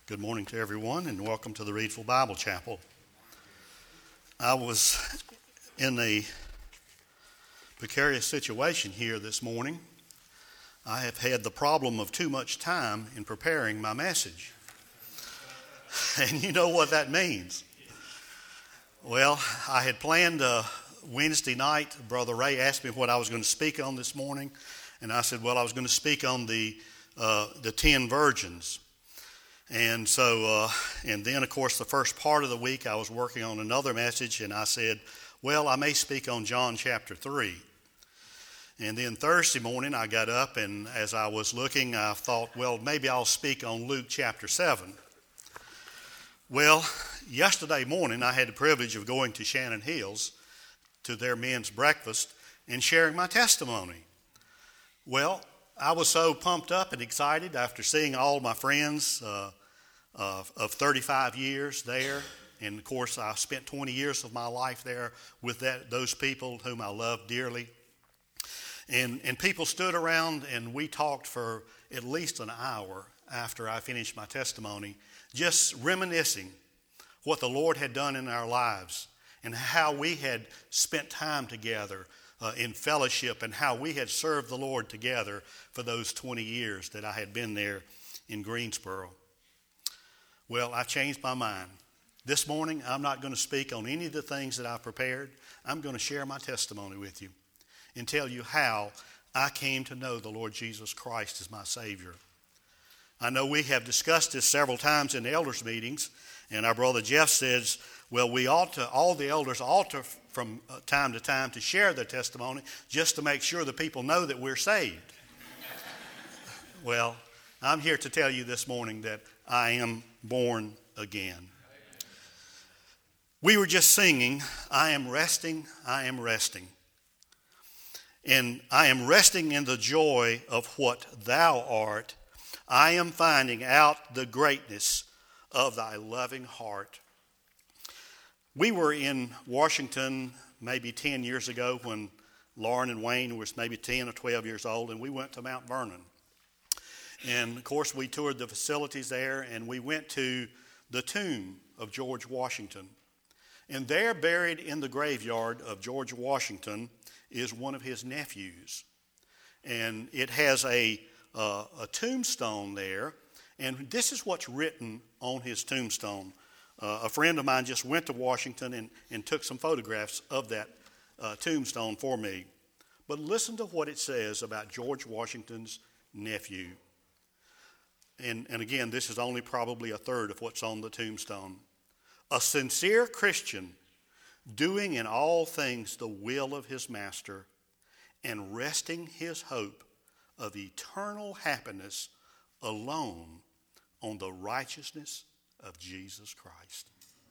Good morning to everyone, and welcome to the Reedville Bible Chapel. I was in a precarious situation here this morning. I have had the problem of too much time in preparing my message. And you know what that means. Well, I had planned Wednesday night. Brother Ray asked me what I was going to speak on this morning, and I said, well, I was going to speak on the 10 virgins. And so, and then, of course, the first part of the week, I was working on another message, and I said, well, I may speak on John chapter 3. And then Thursday morning, I got up, and as I was looking, I thought, well, maybe I'll speak on Luke chapter 7. Well, yesterday morning, I had the privilege of going to Shannon Hills to their men's breakfast and sharing my testimony. Well, I was so pumped up and excited after seeing all my friends of 35 years there. And, of course, I spent 20 years of my life there with those people whom I love dearly. And people stood around, and we talked for at least an hour after I finished my testimony, just reminiscing what the Lord had done in our lives and how we had spent time together in fellowship and how we had served the Lord together for those 20 years that I had been there in Greensboro. Well, I changed my mind. This morning, I'm not going to speak on any of the things that I've prepared. I'm going to share my testimony with you and tell you how I came to know the Lord Jesus Christ as my Savior. I know we have discussed this several times in the elders' meetings, and our brother Jeff says, well, all the elders ought to, from time to time, to share their testimony just to make sure the people know that we're saved. Well, I'm here to tell you this morning that I am born again. We were just singing, I am resting, I am resting. And I am resting in the joy of what thou art. I am finding out the greatness of thy loving heart. We were in Washington maybe 10 years ago when Lauren and Wayne was maybe 10 or 12 years old, and we went to Mount Vernon. And, of course, we toured the facilities there, and we went to the tomb of George Washington. And there, buried in the graveyard of George Washington, is one of his nephews. And it has a tombstone there, and this is what's written on his tombstone. A friend of mine just went to Washington and took some photographs of that tombstone for me. But listen to what it says about George Washington's nephew. And again, this is only probably a third of what's on the tombstone. A sincere Christian, doing in all things the will of his master, and resting his hope of eternal happiness alone on the righteousness of Jesus Christ.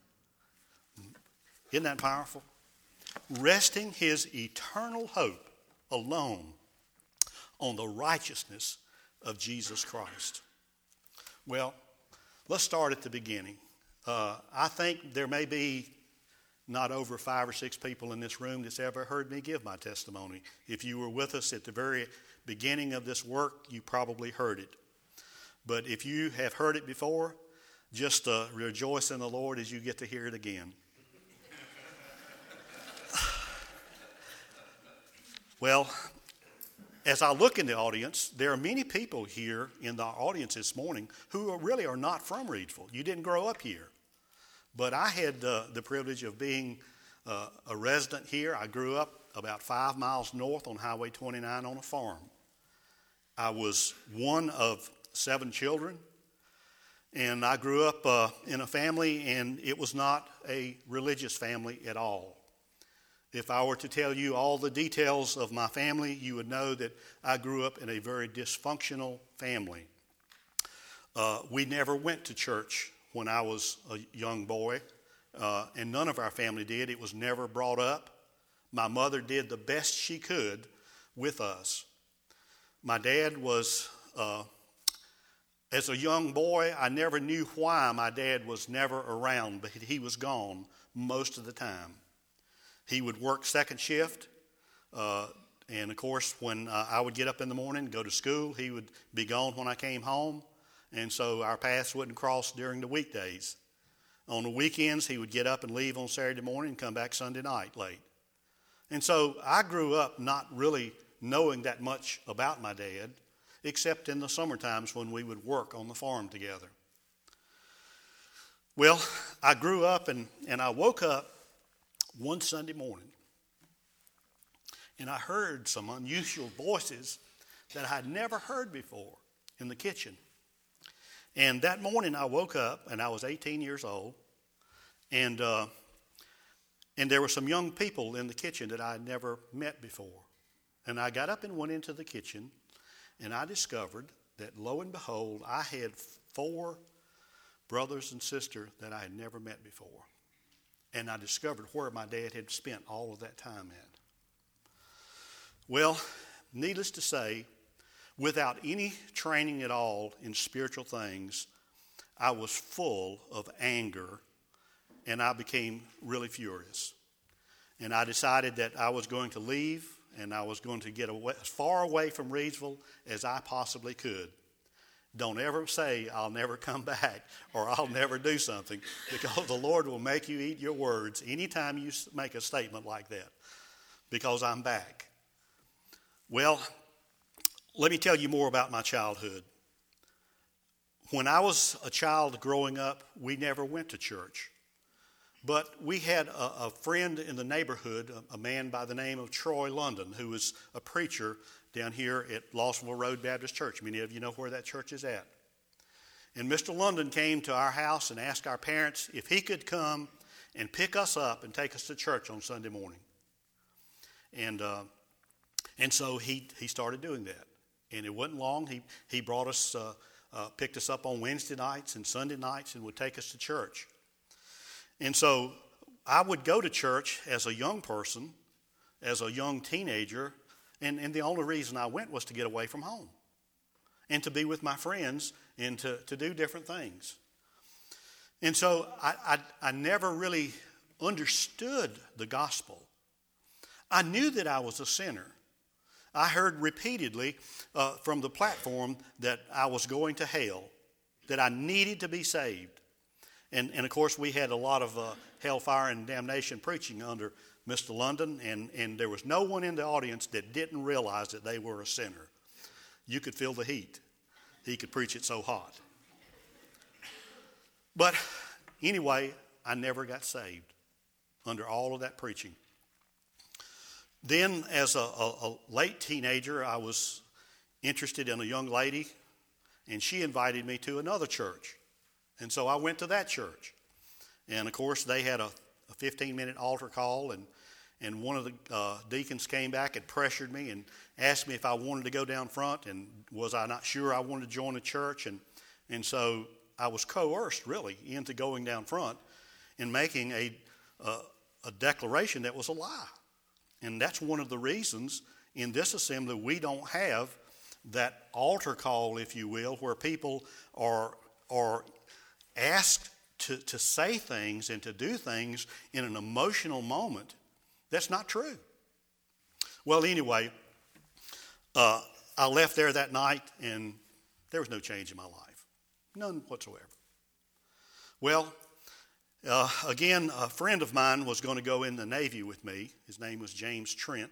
Isn't that powerful? Resting his eternal hope alone on the righteousness of Jesus Christ. Well, let's start at the beginning. I think there may be not over 5 or 6 people in this room that's ever heard me give my testimony. If you were with us at the very beginning of this work, you probably heard it. But if you have heard it before, just rejoice in the Lord as you get to hear it again. Well, as I look in the audience, there are many people here in the audience this morning who really are not from Reedville. You didn't grow up here. But I had the privilege of being a resident here. I grew up about 5 miles north on Highway 29 on a farm. I was one of 7 children, and I grew up in a family, and it was not a religious family at all. If I were to tell you all the details of my family, you would know that I grew up in a very dysfunctional family. We never went to church when I was a young boy, and none of our family did. It was never brought up. My mother did the best she could with us. My dad was, as a young boy, I never knew why my dad was never around, but he was gone most of the time. He would work second shift, and of course, when I would get up in the morning and go to school, he would be gone when I came home. And so our paths wouldn't cross during the weekdays. On the weekends, he would get up and leave on Saturday morning and come back Sunday night late. And so I grew up not really knowing that much about my dad, except in the summer times when we would work on the farm together. Well, I grew up and I woke up one Sunday morning and I heard some unusual voices that I had never heard before in the kitchen. And that morning I woke up and I was 18 years old, and there were some young people in the kitchen that I had never met before. And I got up and went into the kitchen, and I discovered that, lo and behold, I had 4 brothers and sisters that I had never met before. And I discovered where my dad had spent all of that time at. Well, needless to say, without any training at all in spiritual things, I was full of anger, and I became really furious. And I decided that I was going to leave, and I was going to get away, as far away from Reidsville as I possibly could. Don't ever say, I'll never come back, or I'll never do something, because the Lord will make you eat your words anytime you make a statement like that, because I'm back. Well, let me tell you more about my childhood. When I was a child growing up, we never went to church. But we had a friend in the neighborhood, a man by the name of Troy London, who was a preacher down here at Lawsonville Road Baptist Church. Many of you know where that church is at. And Mr. London came to our house and asked our parents if he could come and pick us up and take us to church on Sunday morning. And so he started doing that. And it wasn't long. He brought us, picked us up on Wednesday nights and Sunday nights and would take us to church. And so I would go to church as a young person, as a young teenager, and the only reason I went was to get away from home and to be with my friends and to do different things. And so I never really understood the gospel. I knew that I was a sinner. I heard repeatedly from the platform that I was going to hell, that I needed to be saved. And of course, we had a lot of hellfire and damnation preaching under Mr. London, and there was no one in the audience that didn't realize that they were a sinner. You could feel the heat. He could preach it so hot. But anyway, I never got saved under all of that preaching. Then, as a late teenager, I was interested in a young lady, and she invited me to another church. And so I went to that church. And, of course, they had a 15-minute altar call, and one of the deacons came back and pressured me and asked me if I wanted to go down front, and was I not sure I wanted to join the church. And so I was coerced, really, into going down front and making a declaration that was a lie. And that's one of the reasons in this assembly we don't have that altar call, if you will, where people are asked to say things and to do things in an emotional moment. That's not true. Well, anyway, I left there that night, and there was no change in my life. None whatsoever. Well, again, a friend of mine was going to go in the Navy with me. His name was James Trent.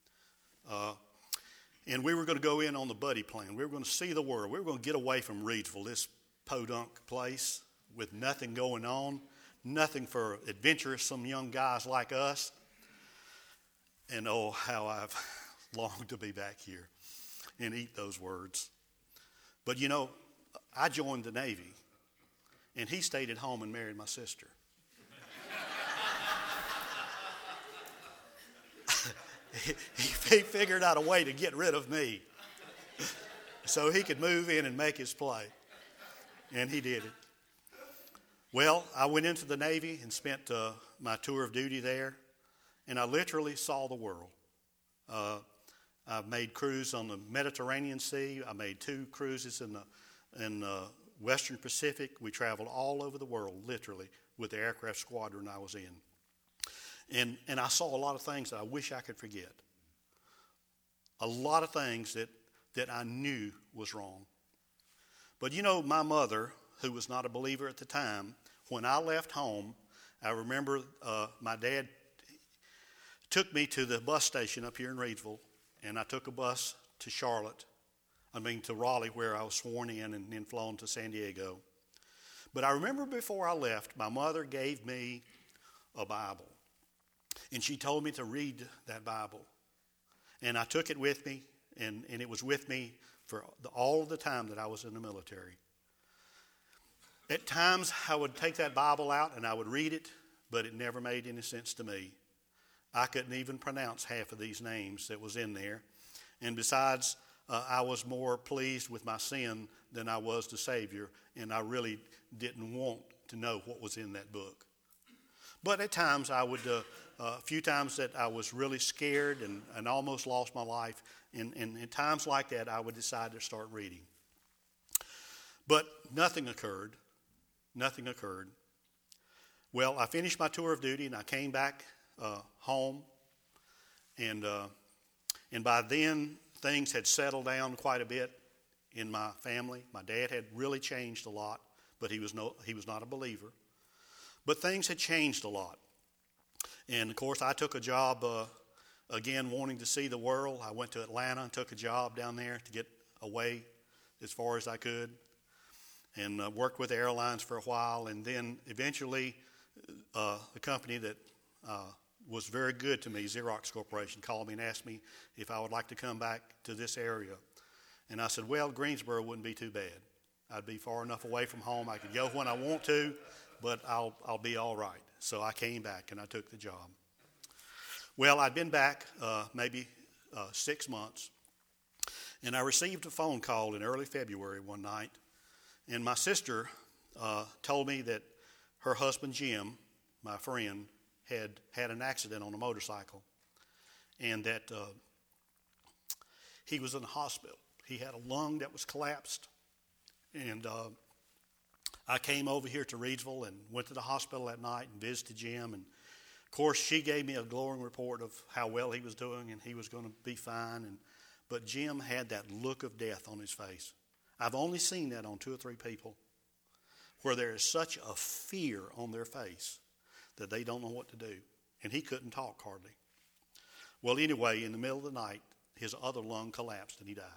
And we were going to go in on the buddy plan. We were going to see the world. We were going to get away from Reidsville, this podunk place with nothing going on, nothing for adventuresome young guys like us. And oh, how I've longed to be back here and eat those words. But you know, I joined the Navy, and he stayed at home and married my sister. He figured out a way to get rid of me so he could move in and make his play. And he did it. Well, I went into the Navy and spent my tour of duty there, and I literally saw the world. I made cruises on the Mediterranean Sea. I made 2 cruises in the Western Pacific. We traveled all over the world, literally, with the aircraft squadron I was in. And I saw a lot of things that I wish I could forget. A lot of things that I knew was wrong. But you know, my mother, who was not a believer at the time, when I left home, I remember my dad took me to the bus station up here in Reedsville, and I took a bus to to Raleigh, where I was sworn in and then flown to San Diego. But I remember before I left, my mother gave me a Bible, and she told me to read that Bible. And I took it with me, and it was with me for all of the time that I was in the military. At times, I would take that Bible out and I would read it, but it never made any sense to me. I couldn't even pronounce half of these names that was in there. And besides, I was more pleased with my sin than I was the Savior, and I really didn't want to know what was in that book. But at times, a few times that I was really scared and almost lost my life, and in times like that, I would decide to start reading. But nothing occurred. Nothing occurred. Well, I finished my tour of duty, and I came back home, and by then, things had settled down quite a bit in my family. My dad had really changed a lot, but he was not a believer. But things had changed a lot. And, of course, I took a job, again, wanting to see the world. I went to Atlanta and took a job down there to get away as far as I could, and worked with airlines for a while. And then eventually the company that was very good to me, Xerox Corporation, called me and asked me if I would like to come back to this area. And I said, well, Greensboro wouldn't be too bad. I'd be far enough away from home. I could go when I want to, but I'll be all right. So I came back and I took the job. Well, I'd been back maybe 6 months, and I received a phone call in early February one night, and my sister told me that her husband, Jim, my friend, had an accident on a motorcycle, and that he was in the hospital. He had a lung that was collapsed, and I came over here to Reedsville and went to the hospital that night and visited Jim. And, of course, she gave me a glowing report of how well he was doing and he was going to be fine. But Jim had that look of death on his face. I've only seen that on 2 or 3 people, where there is such a fear on their face that they don't know what to do. And he couldn't talk hardly. Well, anyway, in the middle of the night, his other lung collapsed and he died.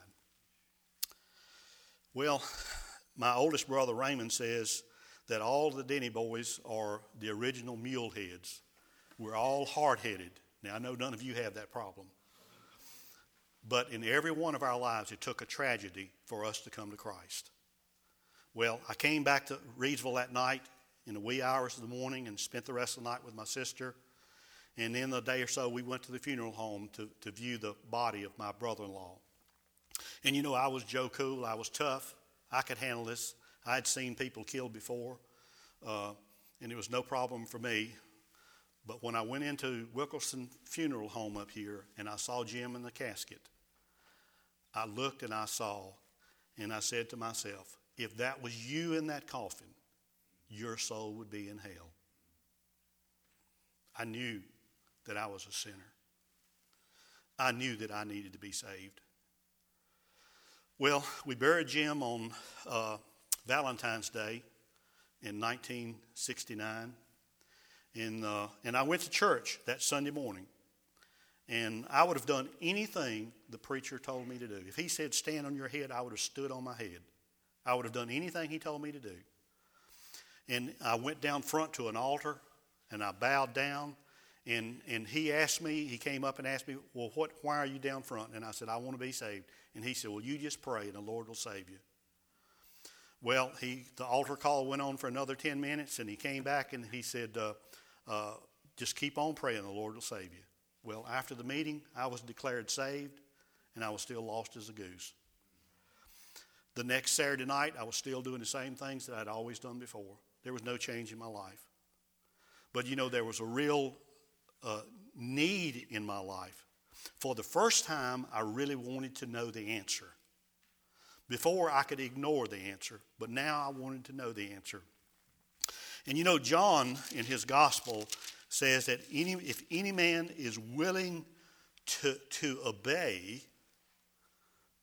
Well, my oldest brother Raymond says that all the Denny boys are the original mule heads. We're all hard-headed. Now, I know none of you have that problem. But in every one of our lives, it took a tragedy for us to come to Christ. Well, I came back to Reedsville that night in the wee hours of the morning and spent the rest of the night with my sister. And then a day or so, we went to the funeral home to view the body of my brother-in-law. And, you know, I was Joe Cool. I was tough. I could handle this. I had seen people killed before, and it was no problem for me. But when I went into Wilkerson Funeral Home up here and I saw Jim in the casket, I looked and I saw, and I said to myself, if that was you in that coffin, your soul would be in hell. I knew that I was a sinner. I knew that I needed to be saved. Well, we buried Jim on Valentine's Day in 1969, and I went to church that Sunday morning, and I would have done anything the preacher told me to do. If he said, stand on your head, I would have stood on my head. I would have done anything he told me to do. And I went down front to an altar, and I bowed down, and he came up and asked me, well, why are you down front? And I said, I want to be saved. And he said, well, you just pray and the Lord will save you. Well, the altar call went on for another 10 minutes, and he came back and he said, just keep on praying, the Lord will save you. Well, after the meeting, I was declared saved, and I was still lost as a goose. The next Saturday night, I was still doing the same things that I'd always done before. There was no change in my life. But, you know, there was a real need in my life. For the first time, I really wanted to know the answer. Before, I could ignore the answer, but now I wanted to know the answer. And you know, John, in his gospel, says that if any man is willing to obey,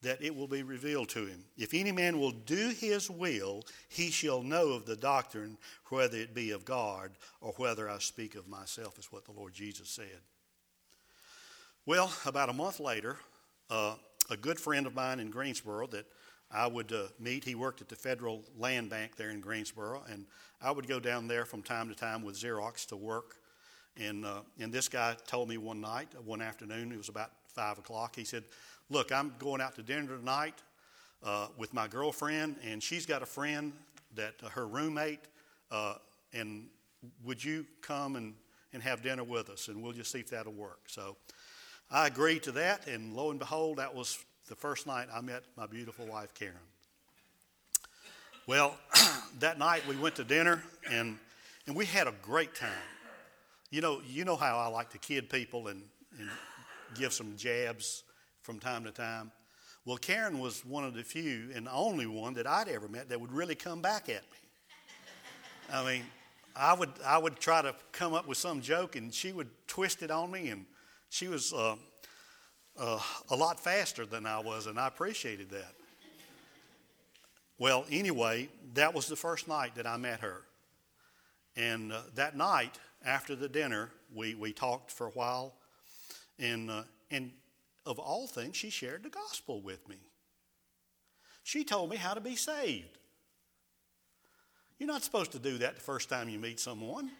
that it will be revealed to him. If any man will do his will, he shall know of the doctrine, whether it be of God or whether I speak of myself, is what the Lord Jesus said. Well, about a month later, a good friend of mine in Greensboro that I would meet, he worked at the Federal Land Bank there in Greensboro, and I would go down there from time to time with Xerox to work. And this guy told me one afternoon, it was about 5 o'clock, he said, "Look, I'm going out to dinner tonight with my girlfriend, and she's got a friend that her roommate, and would you come and have dinner with us, and we'll just see if that'll work." So I agreed to that, and lo and behold, that was the first night I met my beautiful wife, Karen. Well, that night we went to dinner, and we had a great time. You know how I like to kid people and give some jabs from time to time. Well, Karen was one of the few and the only one that I'd ever met that would really come back at me. I mean, I would try to come up with some joke, and she would twist it on me, and she was a lot faster than I was, and I appreciated that. Well, anyway, that was the first night that I met her. And that night, after the dinner, we talked for a while, and of all things, she shared the gospel with me. She told me how to be saved. You're not supposed to do that the first time you meet someone.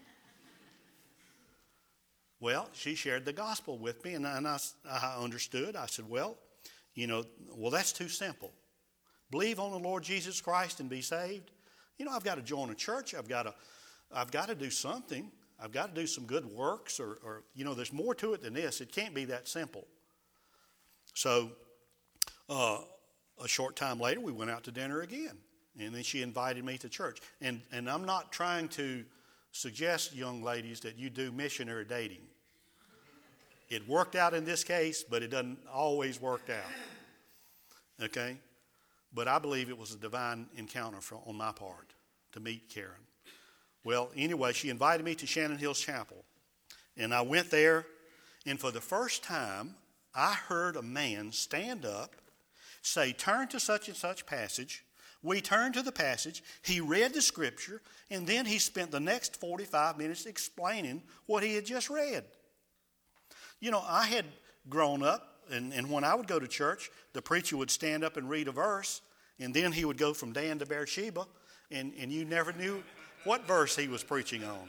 Well, she shared the gospel with me, and I understood. I said, well, that's too simple. Believe on the Lord Jesus Christ and be saved. I've got to join a church. I've got to do something. I've got to do some good works, or there's more to it than this. It can't be that simple. So a short time later, we went out to dinner again, and then she invited me to church. And I'm not trying to suggest, young ladies, that you do missionary dating. It worked out in this case, but it doesn't always work out. Okay? But I believe it was a divine encounter on my part to meet Karen. Well, anyway, she invited me to Shannon Hills Chapel. And I went there, and for the first time, I heard a man stand up, say, "Turn to such and such passage." We turned to the passage. He read the scripture, and then he spent the next 45 minutes explaining what he had just read. I had grown up, and when I would go to church, the preacher would stand up and read a verse, and then he would go from Dan to Beersheba, and you never knew what verse he was preaching on.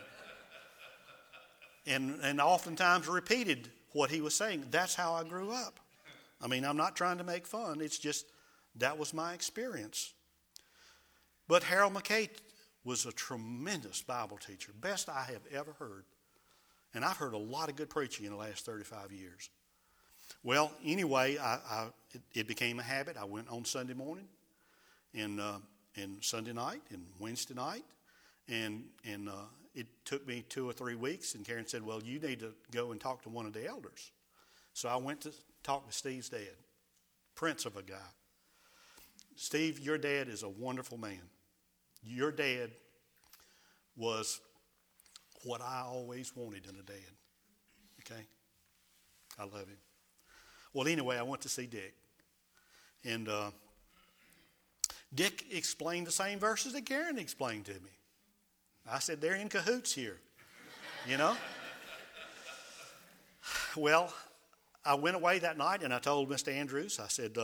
And oftentimes repeated what he was saying. That's how I grew up. I mean, I'm not trying to make fun. It's just that was my experience. But Harold McKay was a tremendous Bible teacher, best I have ever heard. And I've heard a lot of good preaching in the last 35 years. Well, anyway, it became a habit. I went on Sunday morning and Sunday night and Wednesday night. And it took me 2 or 3 weeks. And Karen said, well, you need to go and talk to one of the elders. So I went to talk to Steve's dad, prince of a guy. Steve, your dad is a wonderful man. Your dad was what I always wanted in a dad. Okay? I love him. Well, anyway, I went to see Dick. And Dick explained the same verses that Karen explained to me. I said, they're in cahoots here. Well, I went away that night and I told Mr. Andrews, I said,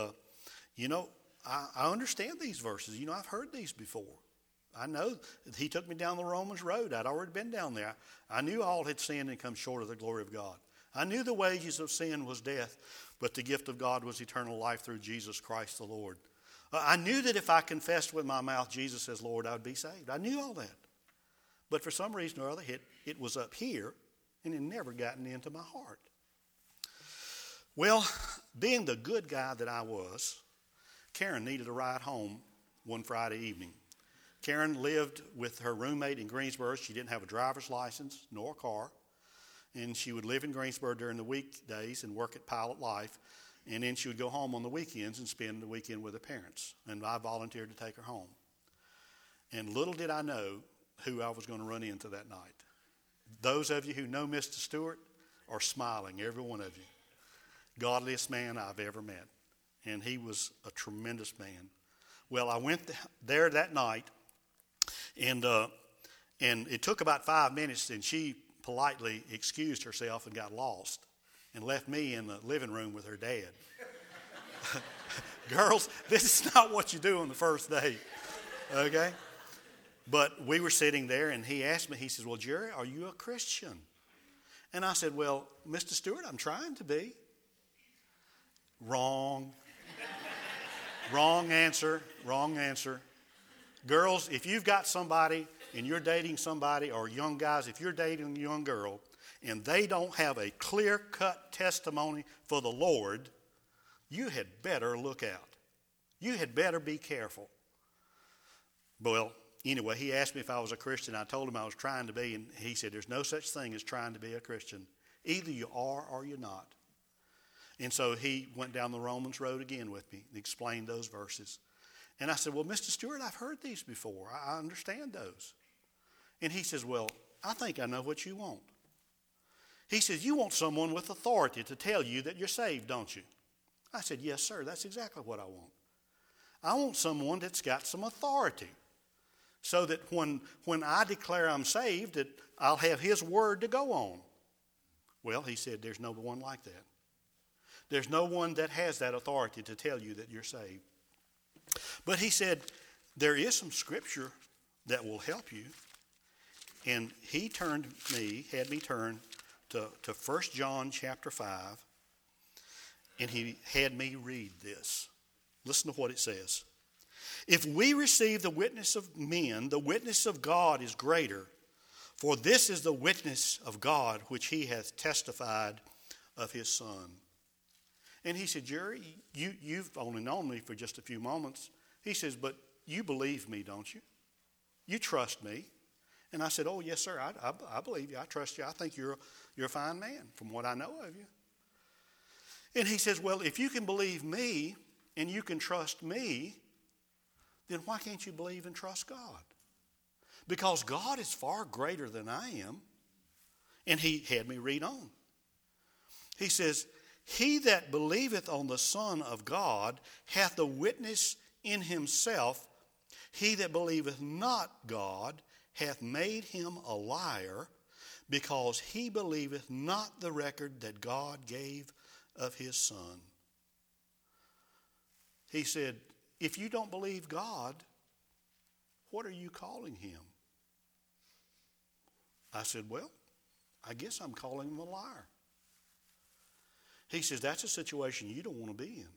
I understand these verses. I've heard these before. I know he took me down the Romans road. I'd already been down there. I knew all had sinned and come short of the glory of God. I knew the wages of sin was death, but the gift of God was eternal life through Jesus Christ the Lord. I knew that if I confessed with my mouth Jesus as Lord, I would be saved. I knew all that. But for some reason or other, it was up here, and it never gotten into my heart. Well, being the good guy that I was, Karen needed a ride home one Friday evening. Karen lived with her roommate in Greensboro. She didn't have a driver's license nor a car. And she would live in Greensboro during the weekdays and work at Pilot Life. And then she would go home on the weekends and spend the weekend with her parents. And I volunteered to take her home. And little did I know who I was going to run into that night. Those of you who know Mr. Stewart are smiling, every one of you. Godliest man I've ever met. and he was a tremendous man. Well, I went there that night, and it took about 5 minutes, and she politely excused herself and got lost and left me in the living room with her dad. Girls, this is not what you do on the first date, okay? But we were sitting there, and he asked me, he says, well, Jerry, are you a Christian? And I said, well, Mr. Stewart, I'm trying to be. Wrong. Wrong answer. Girls, if you've got somebody and you're dating somebody, or young guys, if you're dating a young girl and they don't have a clear-cut testimony for the Lord, you had better look out. You had better be careful. Well, anyway, he asked me if I was a Christian. I told him I was trying to be, and he said, there's no such thing as trying to be a Christian. Either you are or you're not. And so he went down the Romans road again with me and explained those verses. And I said, well, Mr. Stewart, I've heard these before. I understand those. And he says, well, I think I know what you want. He says, you want someone with authority to tell you that you're saved, don't you? I said, yes, sir, that's exactly what I want. I want someone that's got some authority, so that when I declare I'm saved, that I'll have his word to go on. Well, he said, there's no one like that. There's no one that has that authority to tell you that you're saved. But he said, there is some scripture that will help you. And he had me turn to 1 John chapter 5, and he had me read this. Listen to what it says. If we receive the witness of men, the witness of God is greater. For this is the witness of God which he hath testified of his Son. And he said, Jerry, you've only known me for just a few moments. He says, but you believe me, don't you? You trust me. And I said, oh, yes, sir, I believe you. I trust you. I think you're a fine man from what I know of you. And he says, well, if you can believe me and you can trust me, then why can't you believe and trust God? Because God is far greater than I am. And he had me read on. He says, he that believeth on the Son of God hath the witness in himself. He that believeth not God hath made him a liar, because he believeth not the record that God gave of his Son. He said, if you don't believe God, what are you calling him? I said, well, I guess I'm calling him a liar. He says, that's a situation you don't want to be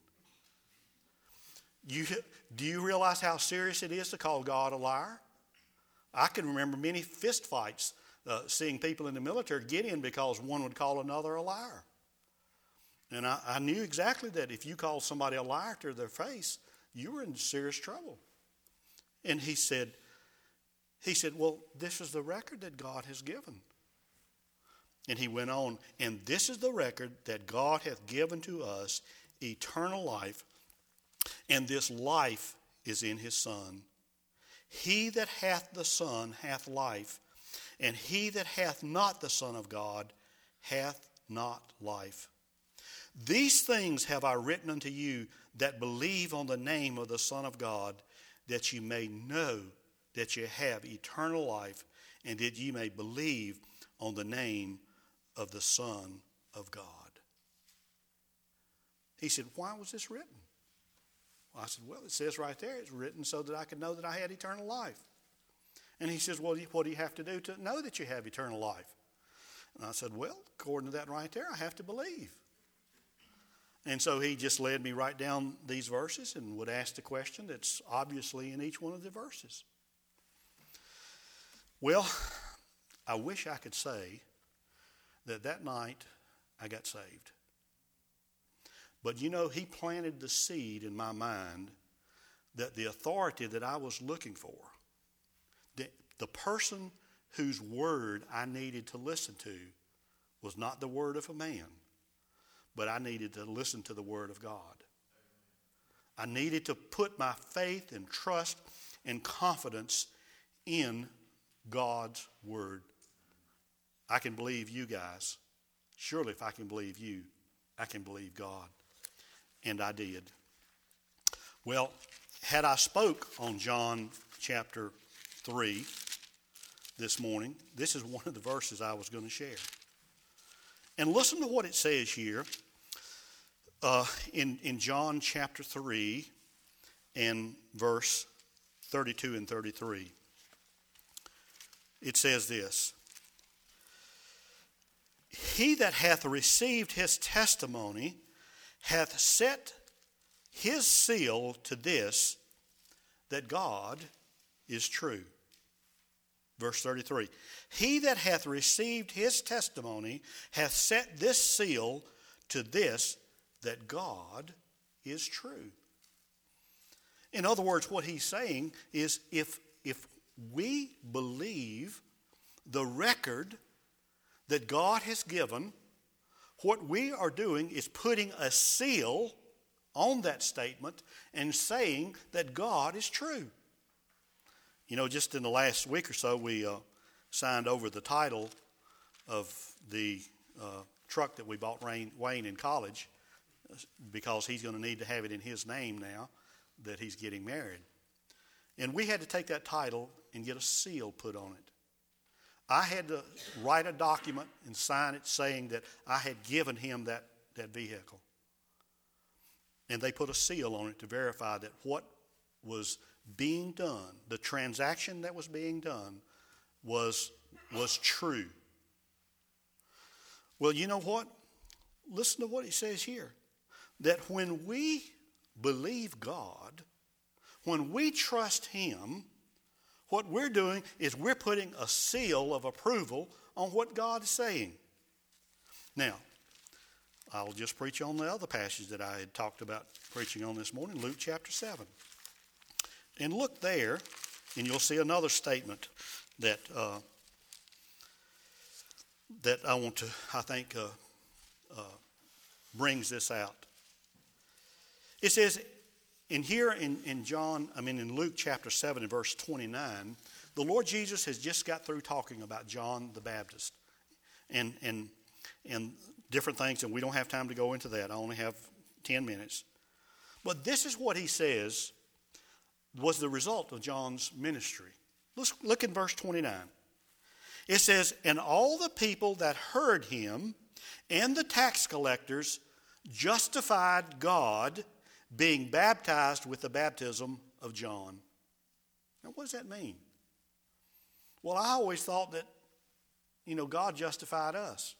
in. Do you realize how serious it is to call God a liar? I can remember many fist fights seeing people in the military get in because one would call another a liar. And I knew exactly that if you called somebody a liar to their face, you were in serious trouble. And he said, well, this is the record that God has given. And he went on, and this is the record that God hath given to us, eternal life, and this life is in his Son. He that hath the Son hath life, and he that hath not the Son of God hath not life. These things have I written unto you that believe on the name of the Son of God, that ye may know that ye have eternal life, and that ye may believe on the name of the Son of God. He said, why was this written? Well, I said, well, it says right there, it's written so that I could know that I had eternal life. And he says, well, what do you have to do to know that you have eternal life? And I said, well, according to that right there, I have to believe. And so he just led me right down these verses and would ask the question that's obviously in each one of the verses. Well, I wish I could say that night I got saved. But you know, he planted the seed in my mind that the authority that I was looking for, the person whose word I needed to listen to, was not the word of a man, but I needed to listen to the word of God. I needed to put my faith and trust and confidence in God's word. I can believe you guys. Surely if I can believe you, I can believe God. And I did. Well, had I spoke on John chapter 3 this morning, this is one of the verses I was going to share. And listen to what it says here in John chapter 3 and verse 32 and 33. It says this: He that hath received his testimony hath set his seal to this, that God is true. Verse 33. He that hath received his testimony hath set this seal to this, that God is true. In other words, what he's saying is if we believe the record that God has given, what we are doing is putting a seal on that statement and saying that God is true. You know, just in the last week or so, we signed over the title of the truck that we bought Wayne in college, because he's going to need to have it in his name now that he's getting married. And we had to take that title and get a seal put on it. I had to write a document and sign it saying that I had given him that vehicle. And they put a seal on it to verify that what was being done, the transaction that was being done, was true. Well, you know what? Listen to what it says here. That when we believe God, when we trust Him, what we're doing is we're putting a seal of approval on what God is saying. Now, I'll just preach on the other passage that I had talked about preaching on this morning, Luke chapter 7. And look there, and you'll see another statement that I think brings this out. It says in Luke chapter 7 and verse 29, the Lord Jesus has just got through talking about John the Baptist and different things, and we don't have time to go into that. I only have 10 minutes. But this is what he says was the result of John's ministry. Let's look in verse 29. It says, And all the people that heard him and the tax collectors justified God, being baptized with the baptism of John. Now, what does that mean? Well, I always thought that, God justified us.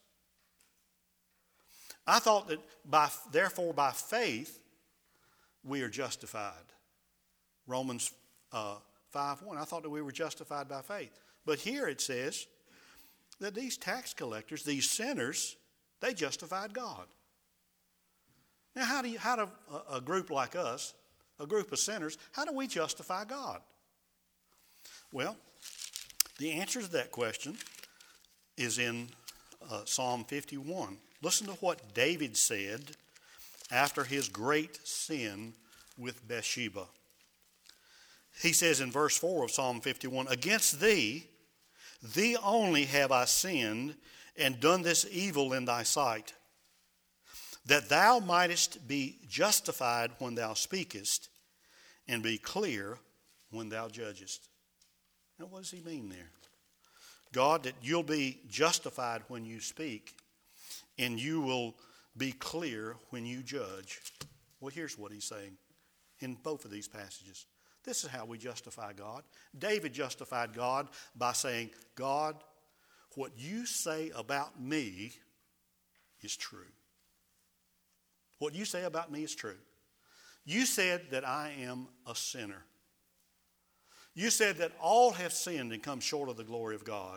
I thought that therefore by faith we are justified. Romans 5:1. I thought that we were justified by faith. But here it says that these tax collectors, these sinners, they justified God. Now, how do a group like us, a group of sinners, how do we justify God? Well, the answer to that question is in Psalm 51. Listen to what David said after his great sin with Bathsheba. He says in verse 4 of Psalm 51, Against thee only have I sinned, and done this evil in thy sight, that thou mightest be justified when thou speakest, and be clear when thou judgest. Now, what does he mean there? God, that you'll be justified when you speak, and you will be clear when you judge. Well, here's what he's saying in both of these passages. This is how we justify God. David justified God by saying, God, what you say about me is true. What you say about me is true. You said that I am a sinner. You said that all have sinned and come short of the glory of God.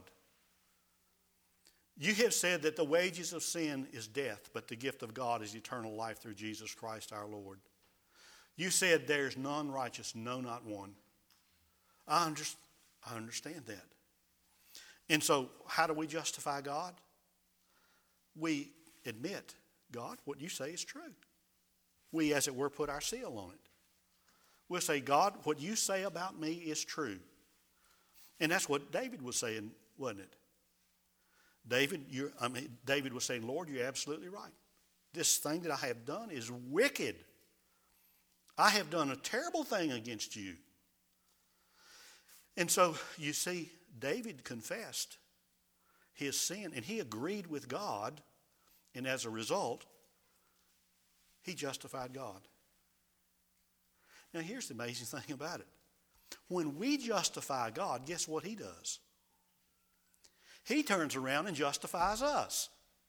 You have said that the wages of sin is death, but the gift of God is eternal life through Jesus Christ our Lord. You said there's none righteous, no, not one. I understand that. And so how do we justify God? We admit, God, what you say is true. We, as it were, put our seal on it. We'll say, God, what you say about me is true. And that's what David was saying, wasn't it? David was saying, Lord, you're absolutely right. This thing that I have done is wicked. I have done a terrible thing against you. And so you see, David confessed his sin and he agreed with God, and as a result, he justified God. Now here's the amazing thing about it. When we justify God, guess what he does? He turns around and justifies us.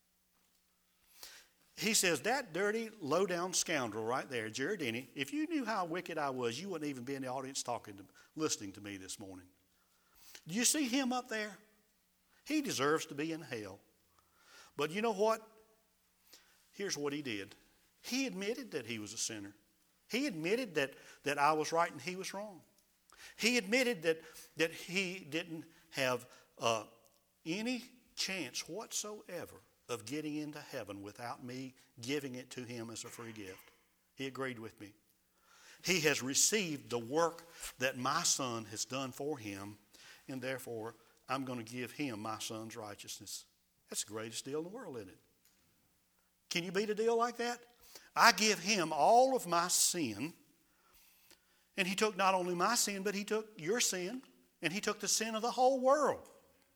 He says, that dirty, low-down scoundrel right there, Jared Denny, if you knew how wicked I was, you wouldn't even be in the audience listening to me this morning. Do you see him up there? He deserves to be in hell. But you know what? Here's what he did. He admitted that he was a sinner. He admitted that I was right and he was wrong. He admitted that he didn't have any chance whatsoever of getting into heaven without me giving it to him as a free gift. He agreed with me. He has received the work that my son has done for him, and therefore I'm going to give him my son's righteousness. That's the greatest deal in the world, isn't it? Can you beat a deal like that? I give him all of my sin, and he took not only my sin, but he took your sin, and he took the sin of the whole world.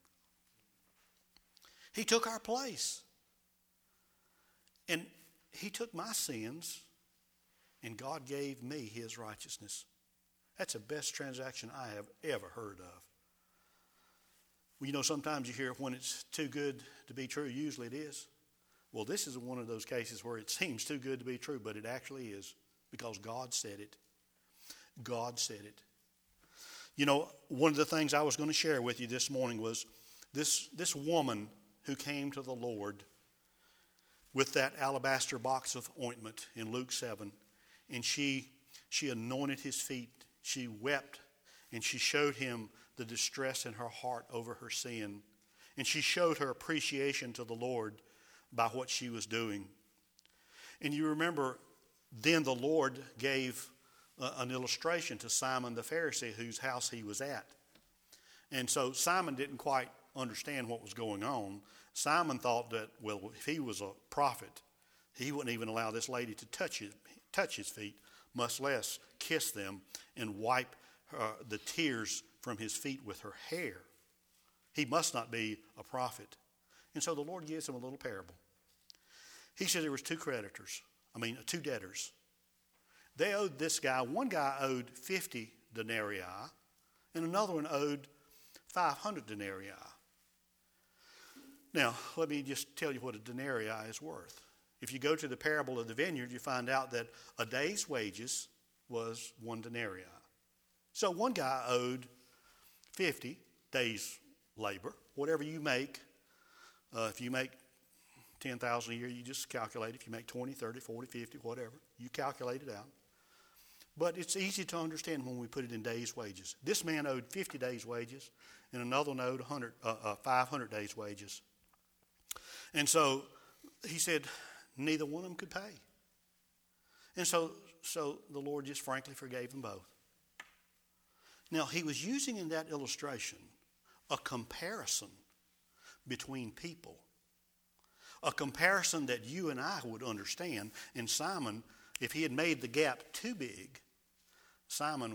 He took our place. And he took my sins, and God gave me his righteousness. That's the best transaction I have ever heard of. Well, you know, sometimes you hear when it's too good to be true, usually it is. Well, this is one of those cases where it seems too good to be true, but it actually is, because God said it. God said it. You know, one of the things I was going to share with you this morning was this woman who came to the Lord with that alabaster box of ointment in Luke 7, and she anointed his feet. She wept, and she showed him the distress in her heart over her sin, and she showed her appreciation to the Lord by what she was doing. And you remember, then the Lord gave an illustration to Simon the Pharisee, whose house he was at. And so Simon didn't quite understand what was going on. Simon thought that, well, if he was a prophet, he wouldn't even allow this lady to touch his feet, much less kiss them and wipe the tears from his feet with her hair. He must not be a prophet. And so the Lord gives him a little parable. He said there was two debtors. They owed this guy, one guy owed 50 denarii, and another one owed 500 denarii. Now, let me just tell you what a denarii is worth. If you go to the parable of the vineyard, you find out that a day's wages was 1 denarii. So one guy owed 50 days' labor, whatever you make. If you make $10,000 a year, you just calculate. If you make 20, 30, 40, 50, whatever, you calculate it out. But it's easy to understand when we put it in days' wages. This man owed 50 days' wages, and another one owed 500 days' wages. And so he said neither one of them could pay. And so the Lord just frankly forgave them both. Now, he was using in that illustration a comparison between people, a comparison that you and I would understand. And Simon, if he had made the gap too big, Simon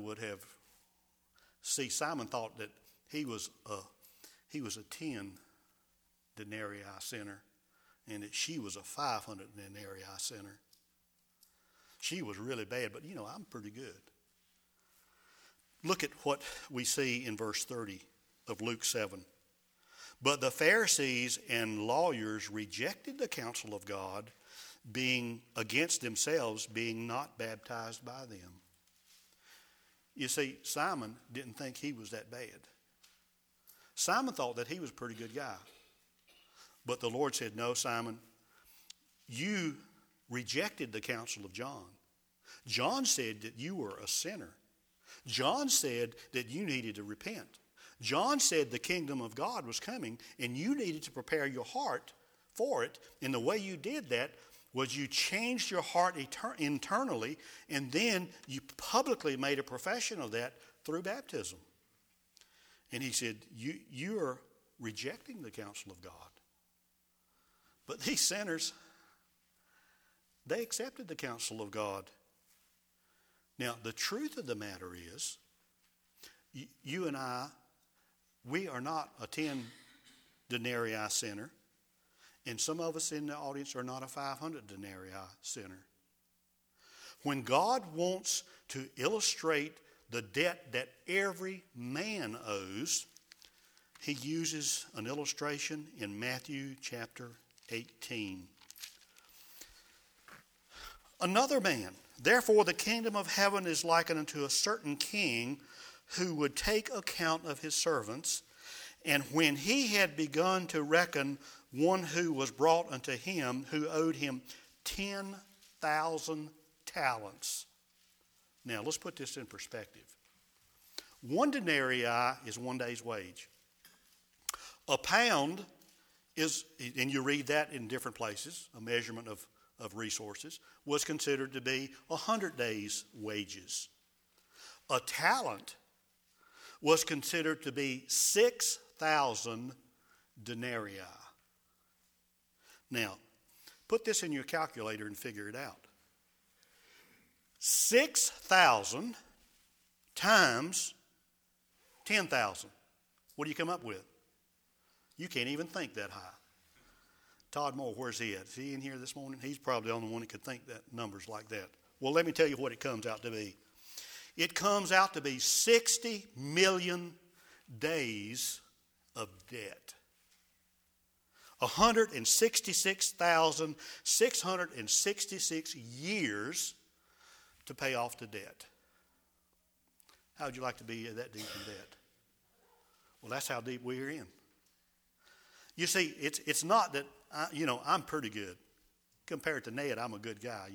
thought that he was a 10 denarii sinner, and that she was a 500 denarii sinner. She was really bad, but you know, I'm pretty good. Look at what we see in verse 30 of Luke 7. But the Pharisees and lawyers rejected the counsel of God, being against themselves, being not baptized by them. You see, Simon didn't think he was that bad. Simon thought that he was a pretty good guy. But the Lord said, no, Simon, you rejected the counsel of John. John said that you were a sinner. John said that you needed to repent. John said the kingdom of God was coming, and you needed to prepare your heart for it. And the way you did that was you changed your heart internally, and then you publicly made a profession of that through baptism. And he said, you are rejecting the counsel of God. But these sinners, they accepted the counsel of God. Now, the truth of the matter is, you and I, we are not a 10 denarii sinner, and some of us in the audience are not a 500 denarii sinner. When God wants to illustrate the debt that every man owes, he uses an illustration in Matthew chapter 18. Another man, therefore the kingdom of heaven is likened unto a certain king who would take account of his servants. And when he had begun to reckon, one who was brought unto him who owed him 10,000 talents. Now let's put this in perspective. 1 denarii is 1 day's wage. A pound is, and you read that in different places, a measurement of resources, was considered to be 100 days' wages. A talent was considered to be 6,000 denarii. Now, put this in your calculator and figure it out. 6,000 times 10,000. What do you come up with? You can't even think that high. Todd Moore, where's he at? Is he in here this morning? He's probably the only one that could think that numbers like that. Well, let me tell you what it comes out to be. It comes out to be 60 million days of debt. 166,666 years to pay off the debt. How would you like to be that deep in debt? Well, that's how deep we're in. You see, it's not that, I'm pretty good. Compared to Ned, I'm a good guy,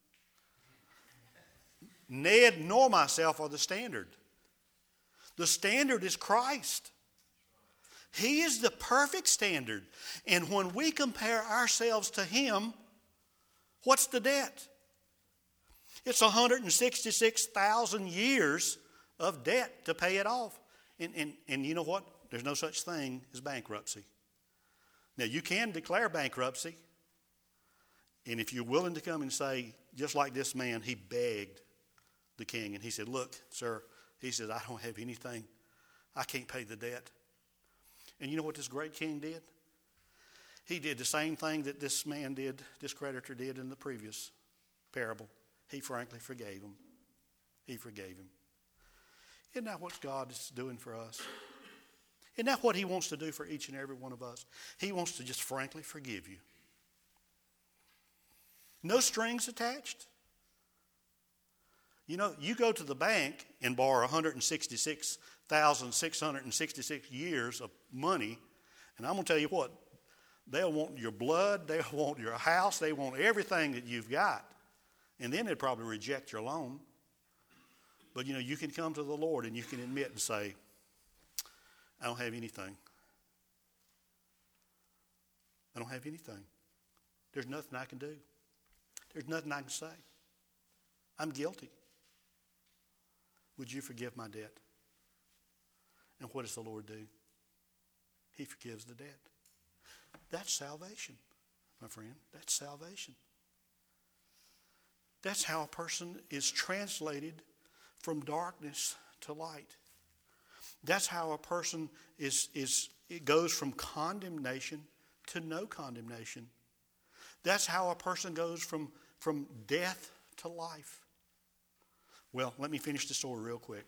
Ned nor myself are the standard. The standard is Christ. He is the perfect standard. And when we compare ourselves to him, what's the debt? It's 166,000 years of debt to pay it off. And you know what? There's no such thing as bankruptcy. Now, you can declare bankruptcy. And if you're willing to come and say, just like this man, he begged the king. And he said, look, sir, he said, I don't have anything. I can't pay the debt. And you know what this great king did? He did the same thing that this man did, this creditor did in the previous parable. He frankly forgave him. He forgave him. Isn't that what God is doing for us? Isn't that what he wants to do for each and every one of us? He wants to just frankly forgive you. No strings attached. You go to the bank and borrow 166,666 years of money, and I'm going to tell you what, they'll want your blood, they'll want your house, they want everything that you've got. And then they'd probably reject your loan. But you can come to the Lord and you can admit and say, I don't have anything. I don't have anything. There's nothing I can do. There's nothing I can say. I'm guilty. Would you forgive my debt? And what does the Lord do? He forgives the debt. That's salvation, my friend. That's salvation. That's how a person is translated from darkness to light. That's how a person it goes from condemnation to no condemnation. That's how a person goes from death to life. Well, let me finish the story real quick.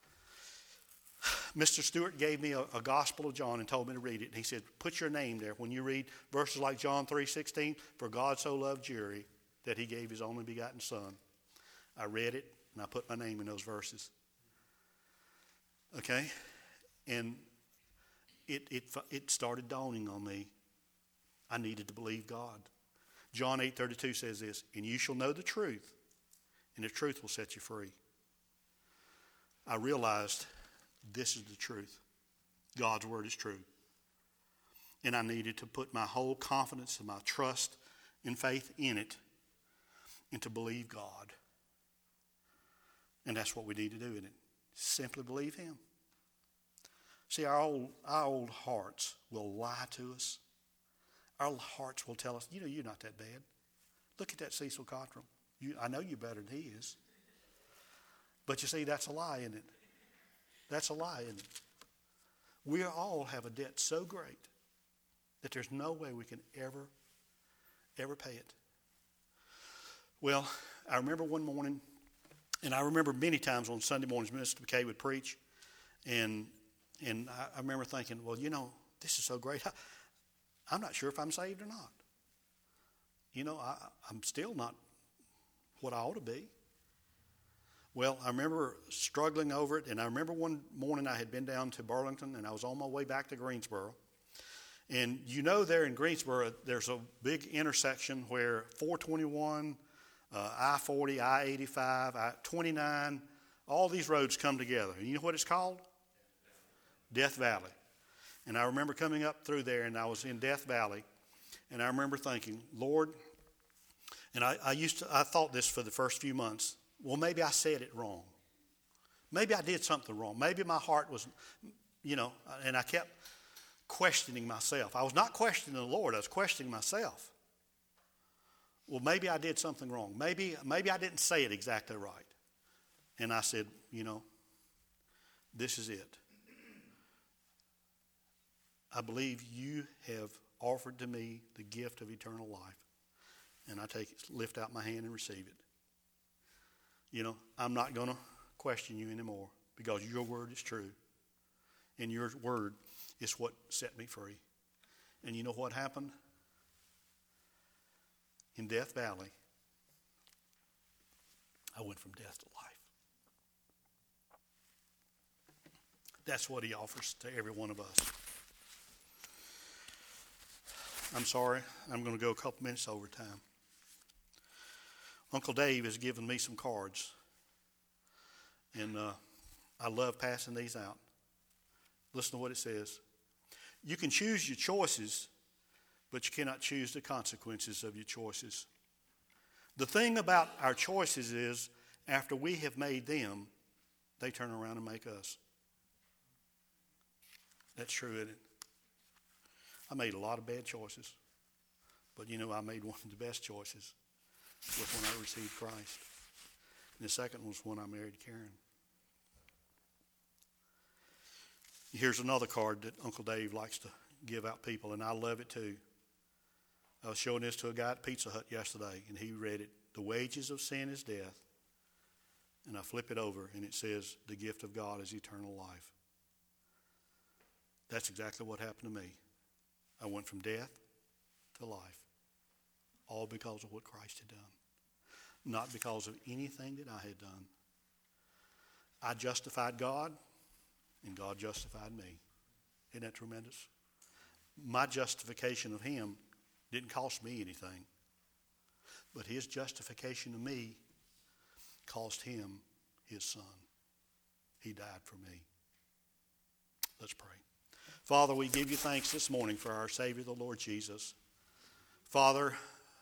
Mr. Stewart gave me a Gospel of John and told me to read it. And he said, put your name there. When you read verses like John 3:16, for God so loved Jerry that he gave his only begotten son. I read it and I put my name in those verses. Okay? And it started dawning on me. I needed to believe God. John 8:32 says this, and you shall know the truth, and the truth will set you free. I realized this is the truth. God's word is true. And I needed to put my whole confidence and my trust and faith in it and to believe God. And that's what we need to do in it. Simply believe him. See, our old hearts will lie to us. Our hearts will tell us, you're not that bad. Look at that Cecil Cottrell. I know you're better than he is. But you see, that's a lie, isn't it? That's a lie, isn't it? We all have a debt so great that there's no way we can ever pay it. Well, I remember one morning, and I remember many times on Sunday mornings, Mr. McKay would preach, and I remember thinking, well, this is so great. I'm not sure if I'm saved or not. I'm still not what I ought to be. Well, I remember struggling over it, and I remember one morning I had been down to Burlington, and I was on my way back to Greensboro. And there in Greensboro, there's a big intersection where 421, I-40, I-85, I-29, all these roads come together. And you know what it's called? Death Valley. And I remember coming up through there, and I was in Death Valley, and I remember thinking, Lord, and I thought this for the first few months, well, maybe I said it wrong. Maybe I did something wrong. Maybe my heart was, and I kept questioning myself. I was not questioning the Lord. I was questioning myself. Well, maybe I did something wrong. Maybe I didn't say it exactly right. And I said, this is it. I believe you have offered to me the gift of eternal life. And I lift out my hand and receive it. I'm not going to question you anymore because your word is true. And your word is what set me free. And you know what happened? In Death Valley, I went from death to life. That's what he offers to every one of us. I'm sorry, I'm going to go a couple minutes over time. Uncle Dave has given me some cards, and I love passing these out. Listen to what it says. You can choose your choices, but you cannot choose the consequences of your choices. The thing about our choices is, after we have made them, they turn around and make us. That's true, isn't it? I made a lot of bad choices, but I made one of the best choices was when I received Christ. And the second was when I married Karen. Here's another card that Uncle Dave likes to give out people, and I love it too. I was showing this to a guy at Pizza Hut yesterday, and he read it. The wages of sin is death. And I flip it over, and it says, the gift of God is eternal life. That's exactly what happened to me. I went from death to life, all because of what Christ had done, not because of anything that I had done. I justified God, and God justified me. Isn't that tremendous? My justification of him didn't cost me anything, but his justification of me cost him his son. He died for me. Let's pray. Father, we give you thanks this morning for our Savior, the Lord Jesus. Father,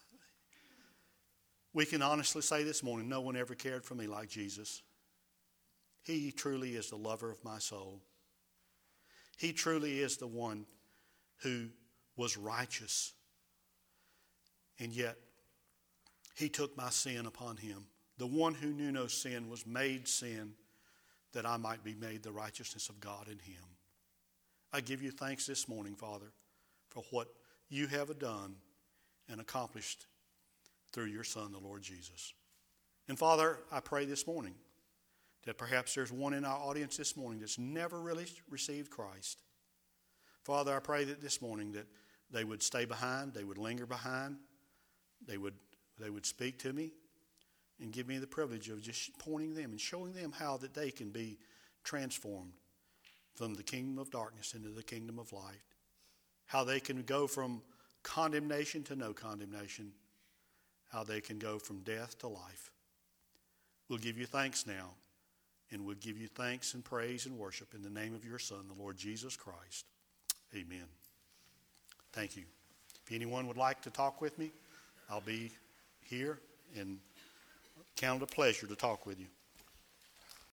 we can honestly say this morning, no one ever cared for me like Jesus. He truly is the lover of my soul. He truly is the one who was righteous. And yet, he took my sin upon him. The one who knew no sin was made sin that I might be made the righteousness of God in him. I give you thanks this morning, Father, for what you have done and accomplished through your Son, the Lord Jesus. And Father, I pray this morning that perhaps there's one in our audience this morning that's never really received Christ. Father, I pray that this morning that they would stay behind, they would linger behind, they would speak to me and give me the privilege of just pointing them and showing them how that they can be transformed from the kingdom of darkness into the kingdom of light. How they can go from condemnation to no condemnation. How they can go from death to life. We'll give you thanks now, and we'll give you thanks and praise and worship in the name of your Son, the Lord Jesus Christ. Amen. Thank you. If anyone would like to talk with me, I'll be here and count it a pleasure to talk with you.